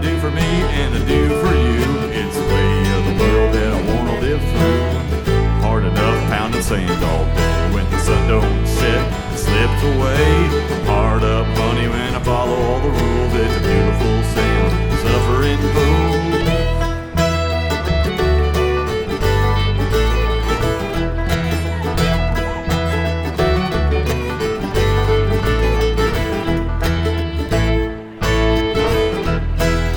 do for me and I do for you. It's the way of the world that I wanna live through. Hard enough pounding sand all day. When the sun don't set, it slips away. Hard up, honey, when I follow all the rules. It's a beautiful